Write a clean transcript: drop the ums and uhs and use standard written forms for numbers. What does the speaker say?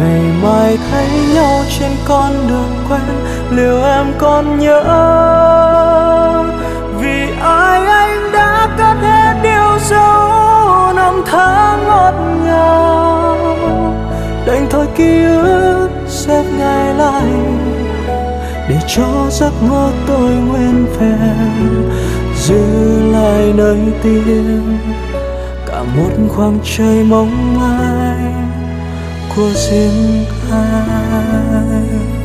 ngày mai thấy nhau trên con đường quen, liệu em còn nhớ? Vì ai anh đã cất hết điều dấu năm tháng ngọt ngào, đành thôi ký ức xếp ngay lại để cho giấc mơ tôi nguyên vẹn, giữ lại nơi tim cả một khoảng trời mong manh của riêng ai.